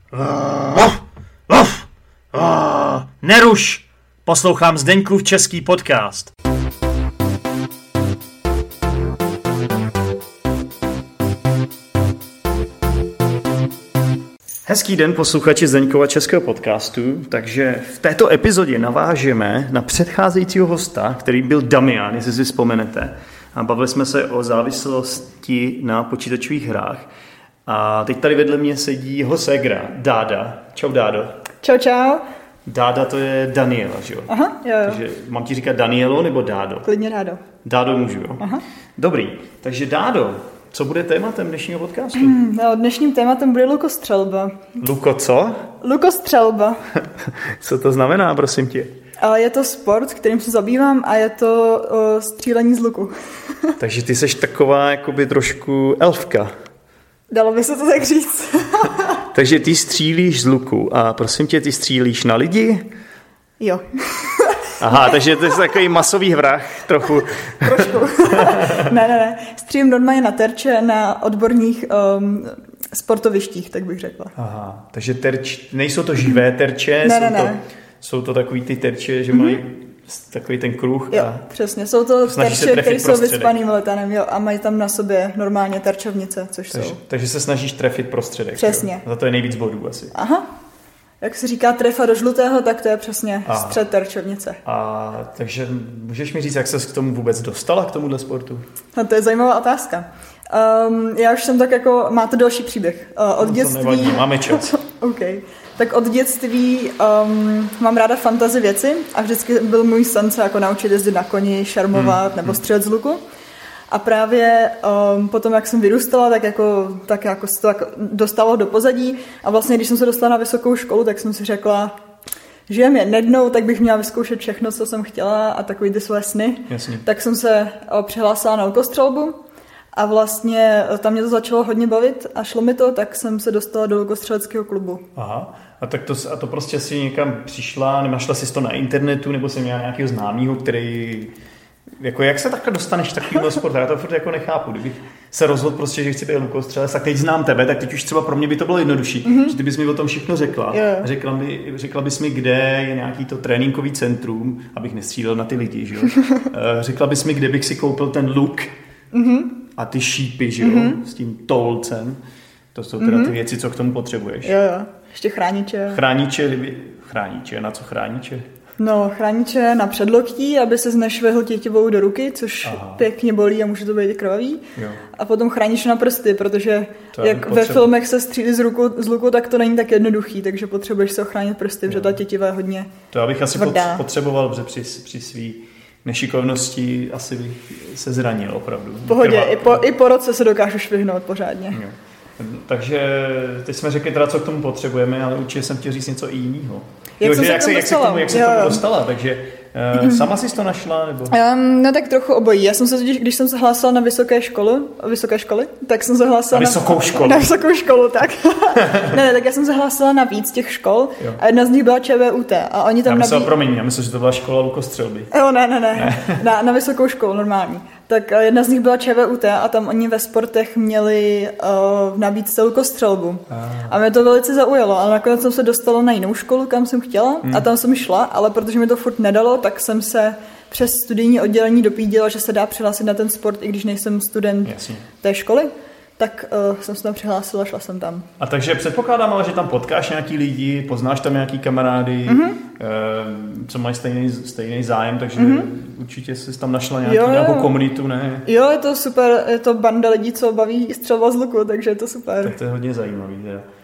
Neruš! Poslouchám Zdeňkův český podcast. Hezký den, posluchači Zdeňkova českého podcastu. Takže v této epizodě navážeme na předcházejícího hosta, který byl Damian, jestli si vzpomenete. A bavili jsme se o závislosti na počítačových hrách. A teď tady vedle mě sedí jeho ségra, Dáda. Čau, Dádo. Čau, čau. Dáda to je Daniela, že jo? Aha, jo. Takže mám ti říkat Danielo nebo Dádo? Klidně Dádo. Dádo můžu, jo? Aha. Dobrý, takže Dádo, co bude tématem dnešního podcastu? Dnešním tématem bude lukostřelba. Luko, co? Lukostřelba. Co to znamená, prosím tě? Je to sport, kterým se zabývám a je to střílení z luku. Takže ty seš taková jakoby trošku elfka. Dalo by se to tak říct. Takže ty střílíš z luku a prosím tě, ty střílíš na lidi? Jo. Aha, takže to je takový masový vrah trochu. Trošku. Ne. Střílím normálně na terče na odborných sportovištích, tak bych řekla. Aha, takže nejsou to živé terče, Ne. Jsou to takový ty terče, že mají takový ten kruh. Jo, přesně. Jsou to terče, které jsou vycpaným letanem, jo, a mají tam na sobě normálně terčovnice, Takže se snažíš trefit prostředek. Přesně. Jo? Za to je nejvíc bodů asi. Aha. Jak se říká trefa do žlutého, tak to je přesně střed terčovnice. Takže můžeš mi říct, jak ses k tomu vůbec dostala, k tomuhle sportu? No, to je zajímavá otázka. Já už jsem tak jako, má to další příběh. Od dětství... To nevadí, máme čas. OK. Tak od dětství mám ráda fantasy věci a vždycky byl můj sen se jako naučit jezdit na koni, šermovat nebo střílet z luku. A právě potom, jak jsem vyrůstala, tak jako se to tak dostalo do pozadí. A vlastně, když jsem se dostala na vysokou školu, tak jsem si řekla, že je mě nednou, tak bych měla vyzkoušet všechno, co jsem chtěla a takový ty své sny. Jasně. Tak jsem se přihlásila na lukostřelbu a vlastně tam mě to začalo hodně bavit a šlo mi to, tak jsem se dostala do lukostřeleckého klubu. Aha. A to prostě si někam přišla, nebo našla jsi to na internetu, nebo jsi měla nějakého známého, který... Jako jak se takhle dostaneš takovýhle sport? Já to furt jako nechápu. Kdybych se rozhodl prostě, že chci být lukostřelec, tak teď znám tebe, tak teď už třeba pro mě by to bylo jednodušší, že ty bys mi o tom všechno řekla. Yeah. Řekla bys mi, kde je nějaký to tréninkový centrum, abych nestřílel na ty lidi, že jo? Řekla bys mi, kde bych si koupil ten luk a ty šípy, že jo? S tím tolcem. To jsou teda ty věci, co k tomu potřebuješ. Jo. Ještě chrániče. Chrániče, na co chrániče? No, chrániče na předloktí, aby se nešvihl tětivou do ruky, což pěkně bolí a může to být krvavý. Jo. A potom chrániče na prsty, protože jak ve filmech se střílí z luku, tak to není tak jednoduchý, takže potřebuješ se ochránit prsty, protože ta tětiva je hodně to já bych asi potřeboval, protože při svý nešikovnosti asi bych se zranil opravdu. V pohodě, i po roce se dokážu švihnout pořádně. Jo. Takže teď jsme řekli teda, co k tomu potřebujeme, ale určitě jsem chtěl říct něco i jiného. Jak se k tomu dostala, takže sama jsi to našla? Nebo? No tak trochu obojí. Já jsem se totiž, když jsem se hlásila na vysoké školy, tak jsem se hlásila na vysokou školu, tak. ne, tak já jsem se hlásila na víc těch škol a jedna z nich byla ČVUT a oni tam já myslím, že to byla škola lukostřelby. Jo, ne. Na vysokou školu normální. Tak jedna z nich byla ČVUT a tam oni ve sportech měli v nabídce lukostřelbu. A mě to velice zaujalo, ale nakonec jsem se dostala na jinou školu, kam jsem chtěla a tam jsem šla, ale protože mi to furt nedalo, tak jsem se přes studijní oddělení dopídila, že se dá přihlásit na ten sport, i když nejsem student té školy. Tak jsem se tam přihlásila, šla jsem tam. A takže předpokládám, ale že tam potkáš nějaký lidi, poznáš tam nějaký kamarády, co mají stejný zájem, takže určitě jsi tam našla nějakou komunitu, ne? Jo, je to super, je to banda lidí, co baví střelba z luku, takže je to super. Tak to je hodně zajímavý.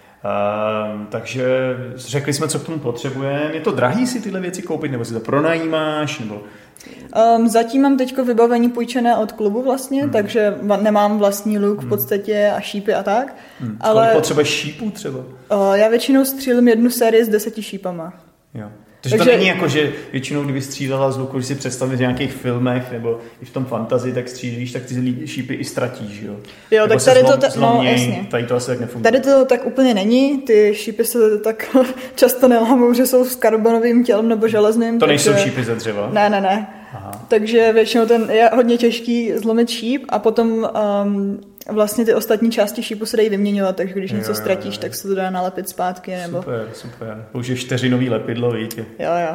Takže řekli jsme, co k tomu potřebujeme. Je to drahý si tyhle věci koupit, nebo si to pronajímáš, nebo... Zatím mám teďko vybavení půjčené od klubu vlastně, takže nemám vlastní luk v podstatě a šípy a tak. Ale kolik potřebuješ šípů třeba? Já většinou střílím jednu sérii s 10 šípama. Jo. Takže to není jako, že většinou, kdyby střílela z luku, když si představit v nějakých filmech nebo i v tom fantazii, tak střílíš, tak ty šípy i ztratíš, jo? Jo, tak tady jasně. Tady to asi tak nefunguje. Tady to tak úplně není, ty šípy se tak často nelámou, že jsou s karbonovým tělem nebo železným. To nejsou šípy ze dřeva? Ne. Aha. Takže většinou ten je hodně těžký zlomit šíp a potom vlastně ty ostatní části šípu se dají vyměňovat, takže když něco ztratíš, tak se to dá nalepit zpátky. Nebo... Super. Už je 4nový lepidlo, víte. Jo.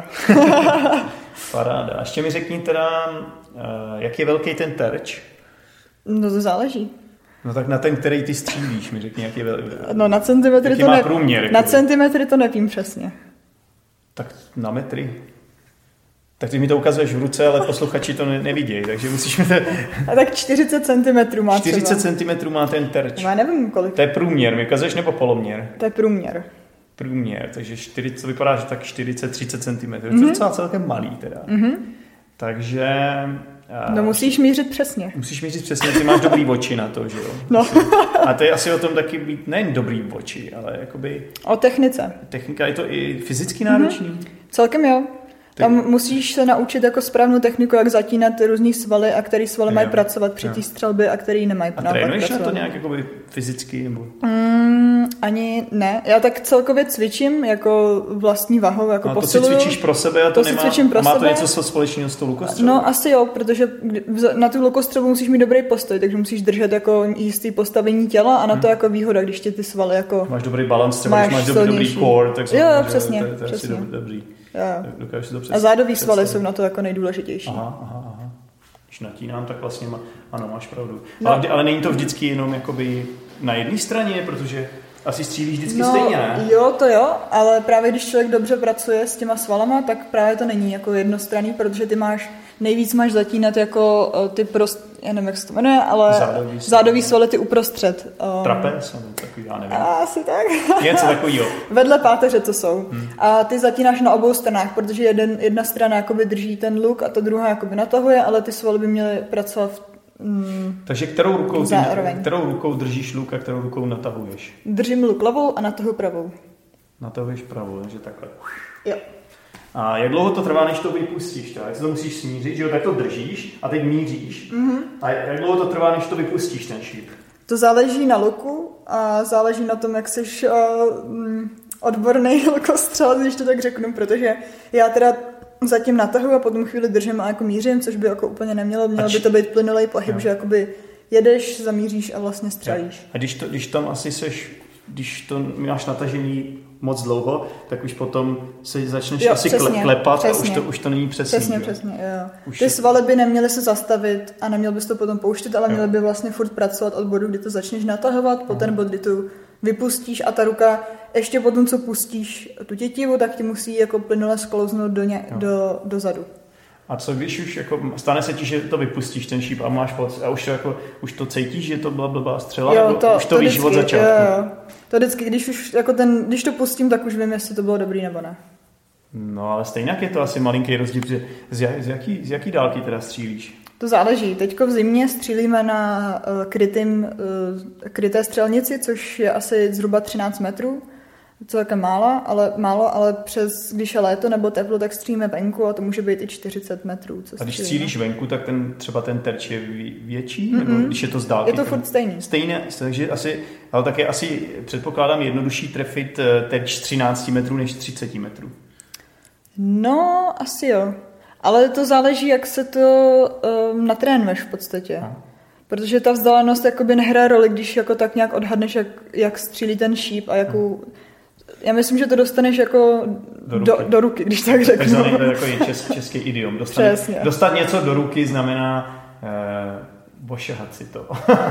Paráda. A ještě mi řekni teda, jak je velký ten terč? No to záleží. No tak na ten, který ty střílíš, mi řekni, jak je velký. No na centimetry jaký to má průměr. Na centimetry to nevím přesně. Tak na metry. Tak ty mi to ukazuješ v ruce, ale posluchači to nevidějí, takže musíš mi to... A tak 40 cm má 40 třeba. cm má ten terč. Já nevím kolik. To je průměr, mi ukazuješ nebo poloměr? To je průměr. Průměr, takže 40, to vypadá, že tak 40-30 cm. To je docela celkem malý teda. Takže... No musíš mířit přesně. Musíš mířit přesně, ty máš dobrý oči na to, že jo? No. A to je asi o tom taky být nejen dobrý oči, ale jakoby... O technice. Technika, je to i fyzicky náročný? Celkem jo. Tam musíš se naučit jako správnou techniku, jak zatínat ty různý svaly a který svaly mají pracovat při té střelbě a který nemají pracovat. A trénuješ na to nějak jakoby fyzicky? Nebo? Ani ne. Já tak celkově cvičím jako vlastní vahou, jako posiluju. To si cvičíš pro sebe a to nemá, pro má to sebe. něco společného s tou lukostřelbou? No asi jo, protože na tu lukostřelbu musíš mít dobrý postoj, takže musíš držet jako jistý postavení těla a na to jako výhoda, když ti ty svaly jako... Máš dobrý balans, třeba když máš dobrý core, tak jo, přesně. To je asi dobrý. A zádový svaly jsou na to jako nejdůležitější. Aha. Když natínám, tak vlastně ano, máš pravdu. No. Ale není to vždycky jenom jakoby na jedné straně, protože asi střílíš vždycky stejně, ne? Jo, ale právě když člověk dobře pracuje s těma svalama, tak právě to není jako jednostranný, protože ty nejvíc máš zatínat jako ty já nevím, jak se to jmenuje, ale zádový svaly ty uprostřed. Trapez, takový, já nevím. Asi tak. Něco takovýho. Vedle páteře to jsou. A ty zatínáš na obou stranách, protože jedna strana jakoby drží ten luk a ta druhá jakoby natahuje, ale ty svaly by měly pracovat takže kterou rukou držíš luk a kterou rukou natahuješ? Držím luk levou a natahuji pravou. Natahuješ pravou, takže takhle. Jo. A jak dlouho to trvá, než to vypustíš? Tak to musíš smířit, že jo, tak to držíš a teď míříš. A jak dlouho to trvá, než to vypustíš, ten šíp? To záleží na luku a záleží na tom, jak jsi odborný lukostřelec, když to tak řeknu, protože já teda zatím natahuji a potom chvíli držím a jako mířím, což by jako úplně nemělo. Mělo by to být plynulej pohyb, že jakoby jedeš, zamíříš a vlastně střelíš. A když tam asi když to máš natažený moc dlouho, tak už potom se začneš asi klepat přesně. A už to není přesně. Přesně, jo. Ty svaly by neměly se zastavit a neměl bys to potom pouštět, ale měly by vlastně furt pracovat od bodu, kdy to začneš natahovat, po ten bod, kdy to vypustíš a ta ruka ještě potom, co pustíš tu tětivu, tak ti musí jako plynule sklouznout dozadu. A co když už jako stane se ti, že to vypustíš ten šíp a máš pocit a už to cítíš, že to byla blbá střela, jo, už to víš od začátku? Jo. To vždycky, když to pustím, tak už vím, jestli to bylo dobrý nebo ne. No ale stejně je to asi malinký rozdíl, protože z jaký dálky teda střílíš? To záleží. Teďko v zimě střílíme na kryté střelnici, což je asi zhruba 13 metrů. Celkem málo, ale když je léto nebo teplo, tak střílíme venku a to může být i 40 metrů. A když střílíš venku, tak třeba ten terč je větší? Nebo když je to z dálky? Je to furt stejný. Takže ale tak je asi, předpokládám, jednodušší trefit terč 13 metrů než 30 metrů. No, asi jo. Ale to záleží, jak se to natrénuješ v podstatě. Protože ta vzdálenost jakoby nehraje roli, když jako tak nějak odhadneš, jak střílí ten šíp a jakou... Já myslím, že to dostaneš jako do ruky, když tak řeknu. To je jako český idiom. Dostat něco do ruky znamená bošahat si to.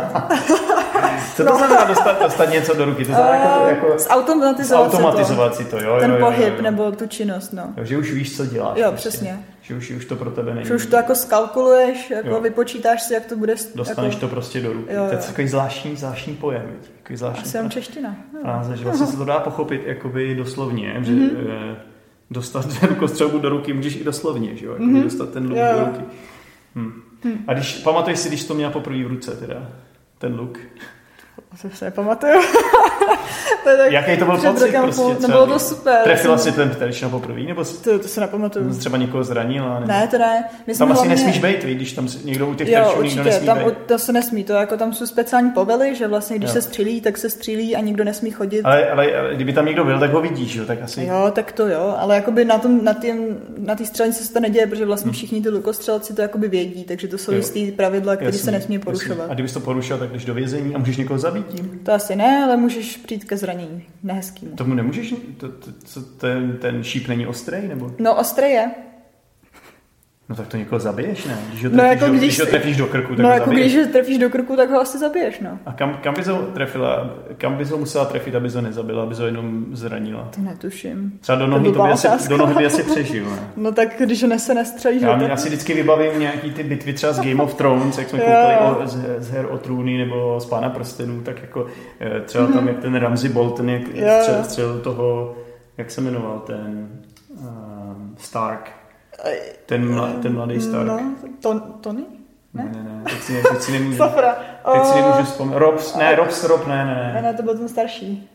Co to znamená dostat něco do ruky? To znamená jako automatizovat si to. Jo, ten pohyb nebo tu činnost. No. Jo, že už víš, co děláš. Jo, přesně. Že už to pro tebe není. Že už to jako skalkuluješ, jako vypočítáš si, jak to bude. Dostaneš to prostě do ruky. To je takový zvláštní pojem. Asi jenom čeština. Že vlastně se to dá pochopit jakoby doslovně, že dostat lukostřelbu do ruky můžeš i doslovně, že jo? Dostat ten luk do ruky. A pamatuješ si, když to měla poprvé v ruce teda, ten luk? To se nepamatuju. Jaký to byl pocit prostě? Bylo to super. Trefila si ten terč na poprvé? Nebo to se nepamatuju. Třeba někoho zranila? Nebo... Ne, to ne. Tam asi nesmíš být, když tam někdo u těch terčů nikdo nesmí být. To se nesmí. To jako tam jsou speciální povely, že vlastně když se střílí, tak se střílí a nikdo nesmí chodit. Ale kdyby tam někdo byl, tak ho vidíš, jo? Tak asi... Jo, tak to jo. Ale jakoby na té střelnici se to neděje, protože vlastně všichni ty lukostřelci to jakoby vědí, takže to jsou jistý pravidla, které se nesmí porušovat. A kdybys to porušil, tak jdeš do vězení a můžeš někoho zabít tím? To asi ne, ale můžeš přijít ke zranění nehezkýmu. Tomu nemůžeš? Ten šíp není ostrý, nebo? No, ostrý je. No tak to někoho zabiješ, ne? Když ho trefíš do krku, tak ho zabiješ. Když ho trefíš do krku, tak ho asi zabiješ, no. A kam bys ho trefila? Kam bys ho musela trefit, aby ho nezabila, aby ho jenom zranila? To netuším. Třeba do nohy by asi přežil, ne? No tak když ho nestřelíš. Já mě asi vždycky vybavím nějaký ty bitvy třeba z Game of Thrones, jak jsme koukali z Her o trůny nebo z Pána prstenů, tak jako třeba tam jak ten Ramsay Bolton, jak střelil toho, jak se jmenoval ten Stark. Ten mladý Stark. No, Tony? Ne. Teď si nemůžu. Teď si nemůžu vzpomenout. Rob, ne. Ne, to byl ten starší.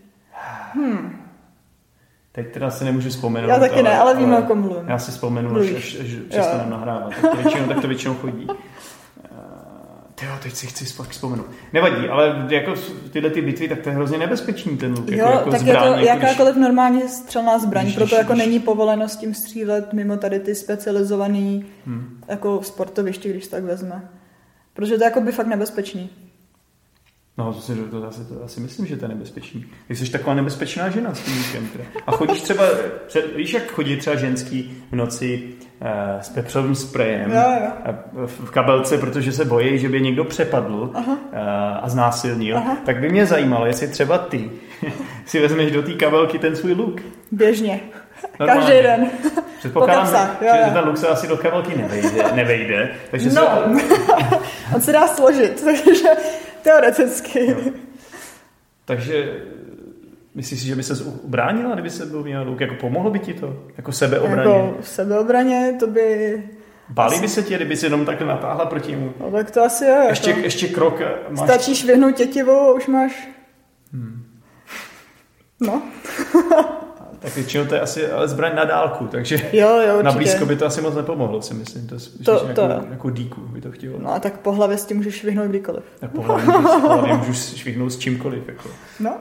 Teď teda si nemůžu vzpomenout. Já taky ne, ale vím, o kom mluvím. Já si vzpomenu, až přestanu nahrávat. Tak to většinou chodí. Teď si chci vzpomenout. Nevadí, ale jako tyhle ty bitvy, tak to je hrozně nebezpečný ten luk. Jo, jako tak zbraň, je to jakákoliv normálně střelná zbraň, proto jako není povoleno s tím střílet mimo tady ty specializovaný jako sportoviště, když tak vezme. Protože to je jako by fakt nebezpečný. No, to asi myslím, že to je nebezpečný. Ty jsi taková nebezpečná žena s tím lukem. A chodíš třeba, víš, jak chodí třeba ženský v noci s pepřovým sprejem v kabelce, protože se bojí, že by někdo přepadl a znásilnil. Tak by mě zajímalo, jestli třeba ty si vezmeš do té kabelky ten svůj luk. Běžně. Normálně. Každý den. Předpokládám, že ten luk se asi do kabelky nevejde. Takže on se dá složit, takže teoreticky. No. Takže myslíš si, že by se ubránila, kdyby se byl měl luk? Jako pomohlo by ti to? Jako sebeobraně? Jako sebeobraně, to by... Báli by se tě, kdyby si jenom takhle natáhla proti němu? No tak to asi je. Ještě krok máš... Stačí švihnout tětivou a už máš... No. Tak většinou to je asi ale zbraň na dálku, takže jo, na blízko by to asi moc nepomohlo, si myslím. To jako díku by to chtělo. No a tak po hlavě s tím můžeš švihnout kdykoliv. Tak po hlavě můžeš švihnout s čímkoliv. Jako, no.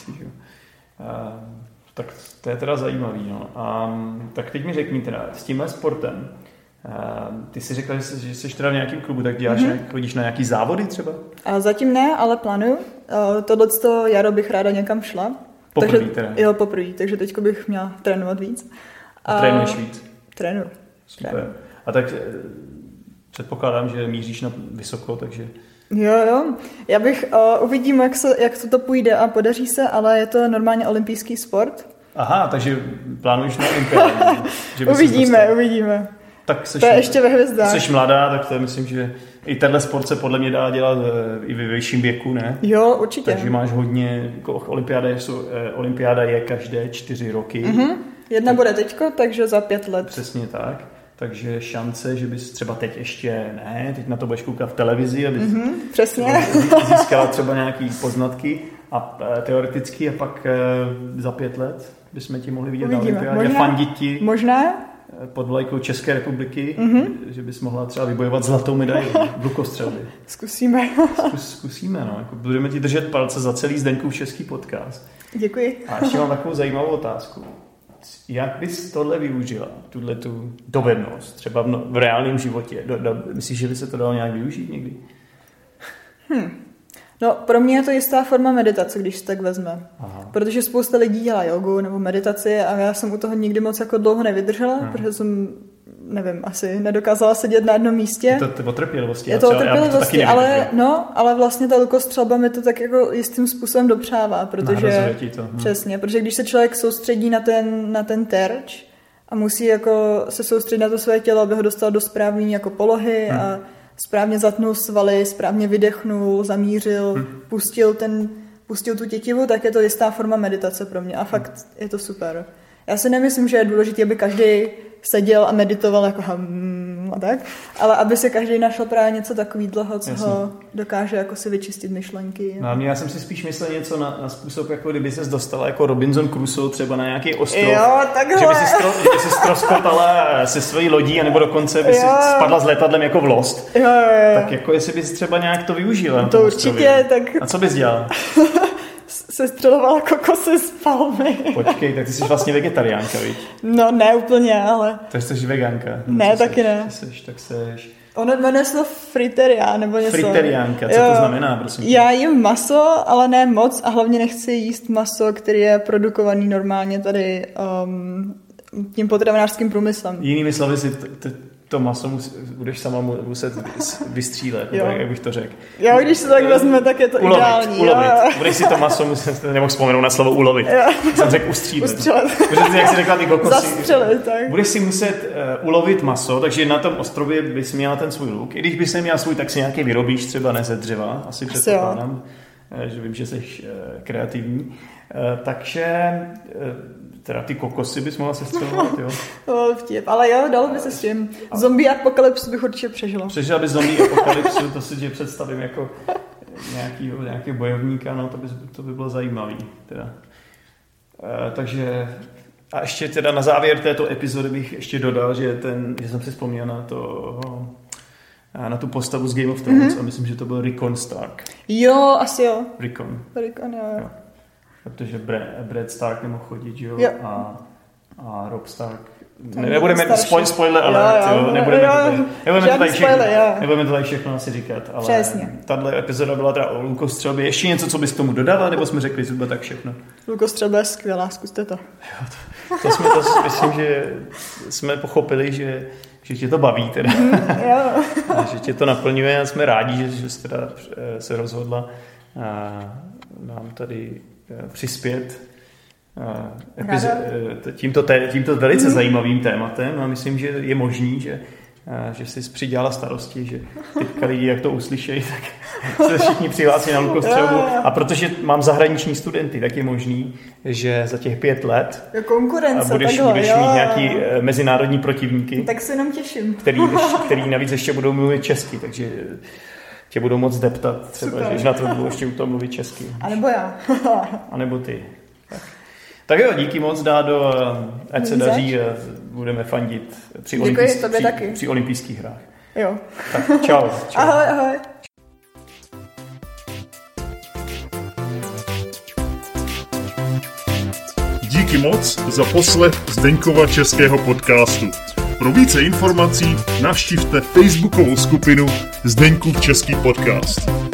Tak to je teda zajímavý. No. Tak teď mi řekni teda, s tímhle sportem, ty jsi řekla, že jsi teda v nějakém klubu, tak chodíš na nějaký závody třeba? A zatím ne, ale plánuju. Tohleto jaro bych ráda někam šla. Poprvé teda? Jo, poprvé, takže teďko bych měla trénovat víc. A trénuješ víc? Trénuju. Super. A tak předpokládám, že míříš na vysoko, takže... Jo. Já bych uvidím, jak to půjde a podaří se, ale je to normálně olympijský sport. Aha, takže plánuješ na olympiádu. Uvidíme. Tak to je ještě ve hvězdách. Jsi mladá, tak to je, myslím, že i tenhle sport se podle mě dá dělat i ve vyšším věku, ne? Jo, určitě. Takže máš hodně, jako olympiáda je každé 4 roky. Jedna bude teďko, takže za 5 let. Přesně tak. Takže šance, že bys třeba teď ještě ne, teď na to budeš koukat v televizi, abys přesně. získala třeba nějaký poznatky a teoreticky a pak za 5 let bychom ti mohli vidět na olympiádě. Fandit ti. Možná. Pod vlajkou České republiky, že bys mohla třeba vybojovat zlatou medaili v lukostřelbě. Zkusíme. Zkusíme, no. Jako budeme ti držet palce za celý Zdeňkův český podcast. Děkuji. A ještě mám takovou zajímavou otázku. Jak bys tohle využila, tu dovednost, třeba v reálném životě? Myslíš, že by se to dalo nějak využít někdy? No, pro mě je to jistá forma meditace, když se tak vezme. Aha. Protože spousta lidí dělá jogu nebo meditaci a já jsem u toho nikdy moc jako dlouho nevydržela, protože jsem, nevím, asi nedokázala sedět na jednom místě. Je to o trpělivosti. Je to o trpělivosti, ale vlastně ta lukostřelba mi to tak jako jistým způsobem dopřává, protože přesně, protože když se člověk soustředí na ten terč a musí jako se soustředit na to své tělo, aby ho dostal do správné jako polohy a správně zatnul svaly, správně vydechnul, zamířil, pustil tu tětivu, tak je to jistá forma meditace pro mě a fakt je to super. Já si nemyslím, že je důležité, aby každý seděl a meditoval jako tam a tak, ale aby si každý našel právě něco takového, co ho dokáže jako si vyčistit myšlenky. No, já jsem si spíš myslel něco na způsob, jako kdyby ses dostala jako Robinson Crusoe třeba na nějaký ostrov. Jo, takhle. Že by si ztroskotala se svojí lodí, anebo dokonce by si spadla s letadlem jako v Lost. Jo. Tak jako jestli bys třeba nějak to využila. To určitě, tak... A co bys dělala? Sestřelovala kokosy z palmy. Počkej, tak ty jsi vlastně vegetariánka, viď? No ne úplně, ale... Tak jsi vegánka. Ne, taky ne. Tak seš... Ono jmenuje se to friterián, nebo něco. Friteriánka, co to znamená, prosím? Já jím maso, ale ne moc a hlavně nechci jíst maso, který je produkovaný normálně tady tím potravinářským průmyslem. Jinými slovy si to maso budeš sama muset vystřílet, jak bych to řekl. Jo, když se tak vezme, tak je to ideální. Ulovit. Budeš si to maso muset, nemohl vzpomenout na slovo ulovit. Jsem řekl ustřílet. Protože jak jsi řekla ty kokosy. Zastřelit, tak. Budeš si muset ulovit maso, takže na tom ostrově bys měla ten svůj luk. I když bys neměla svůj, tak si nějaký vyrobíš třeba ne ze dřeva, asi předpokládám, že vím, že jsi kreativní. Takže teda ty kokosy bys mohla sestřelovat, jo? Vtip, ale jo, dalo by se s tím. Zombie apokalypsu bych určitě přežila. Přežila bys zombie apokalypsu, to si tě představím jako nějaký bojovníka, no to by bylo zajímavý. Teda. Takže a ještě teda na závěr této epizody bych ještě dodal, že jsem si vzpomněl na tu postavu z Game of Thrones a myslím, že to byl Rickon Stark. Jo, asi jo. Rickon, jo. Protože Brad Stark nemohl chodit, jo? A Robb Stark. Nebudeme spoiler alert, jo? Nebudeme to tady všechno asi říkat, ale tato epizoda byla teda o lukostřelbě. Ještě něco, co bys k tomu dodala, nebo jsme řekli zhruba tak všechno? Lukostřelba je skvělá, zkuste to. Myslím, že jsme pochopili, že tě to baví teda. Že tě to naplňuje a jsme rádi, že jsi teda se rozhodla nám tady přispět tímto velice zajímavým tématem a myslím, že je možný, že jsi přidělala starosti, že teďka lidi, jak to uslyšejí, tak se všichni přihlásí na lukostřelbu. A protože mám zahraniční studenty, tak je možný, že za těch 5 let budeš mít nějaký mezinárodní protivníky. Tak se jenom těším. Který navíc ještě budou mluvit česky, takže tě budou moc deptat třeba, že na to budu ještě u toho mluvit česky. A nebo já. A nebo ty. Tak jo, díky moc, Dádo, ať se daří, budeme fandit při olympijských hrách. Jo. Tak čau. Ahoj. Díky moc za poslech Zdeňkova českého podcastu. Pro více informací navštivte facebookovou skupinu Zdeňkův český podcast.